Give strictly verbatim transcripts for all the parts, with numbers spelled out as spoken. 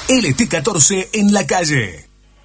L T catorce en la calle.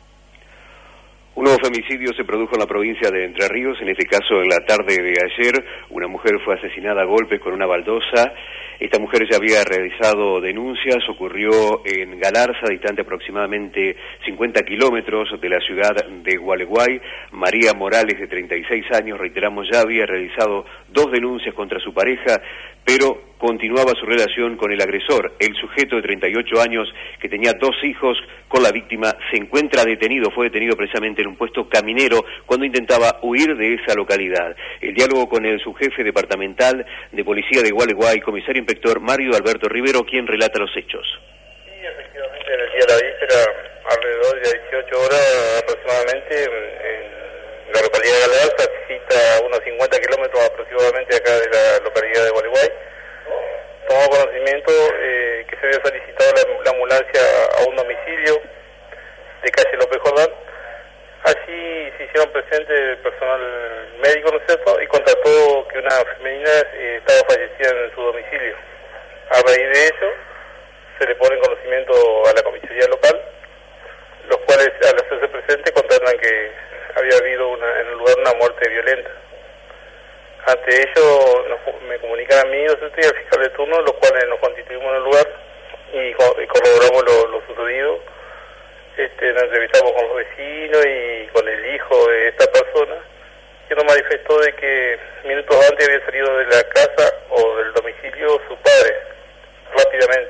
Un nuevo femicidio se produjo en la provincia de Entre Ríos, en este caso en la tarde de ayer. Una mujer fue asesinada a golpes con una baldosa. Esta mujer ya había realizado denuncias, ocurrió en Galarza, distante aproximadamente cincuenta kilómetros de la ciudad de Gualeguay. María Morales, de treinta y seis años, reiteramos, ya había realizado dos denuncias contra su pareja, pero continuaba su relación con el agresor. El sujeto de treinta y ocho años, que tenía dos hijos con la víctima, se encuentra detenido, fue detenido precisamente en un puesto caminero cuando intentaba huir de esa localidad. El diálogo con el subjefe departamental de policía de Gualeguay, comisario inspector Mario Alberto Rivero, quien relata los hechos. Sí, efectivamente, en el día de la víspera, alrededor de dieciocho horas aproximadamente, en la localidad de Galarza, cita a unos cincuenta kilómetros aproximadamente acá de la localidad de Gualeguay, tomó conocimiento eh, que se había solicitado la, la ambulancia a un domicilio de calle López Jordán. Así se hicieron presentes el personal médico, ¿no es cierto?, y constató que una femenina eh, estaba fallecida en su domicilio. A raíz de ello, se le pone en conocimiento a la comisaría local, los cuales, al hacerse presentes, constatan que había habido una, en el lugar una muerte violenta. Ante ello, nos, me comunican a mí, ¿no es cierto?, y al fiscal de turno, los cuales nos constituimos en el lugar y, y corroboramos lo, lo sucedido. Este, nos entrevistamos con los vecinos y con el hijo de esta persona, que nos manifestó de que minutos antes había salido de la casa o del domicilio su padre, rápidamente.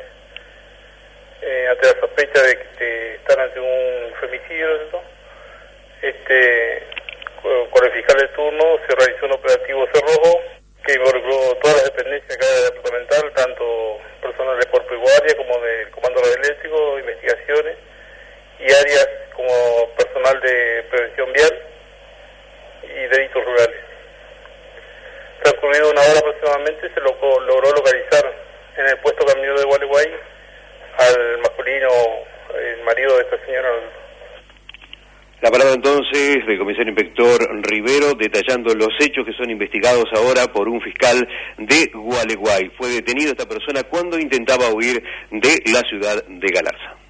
Eh, ante la sospecha de que este, están ante un femicidio, ¿no? este, con, con el fiscal de turno se realizó un operativo cerrojo que involucró todas las dependencias acá de departamental, tanto personal de cuerpo y guardia como del comando radioeléctrico, investigaciones, y áreas como personal de prevención vial y delitos rurales. Transcurrido una hora aproximadamente, se lo, logró localizar en el puesto caminero de Gualeguay al masculino, el marido de esta señora. La palabra entonces del comisario inspector Rivero, detallando los hechos que son investigados ahora por un fiscal de Gualeguay. Fue detenido esta persona cuando intentaba huir de la ciudad de Galarza.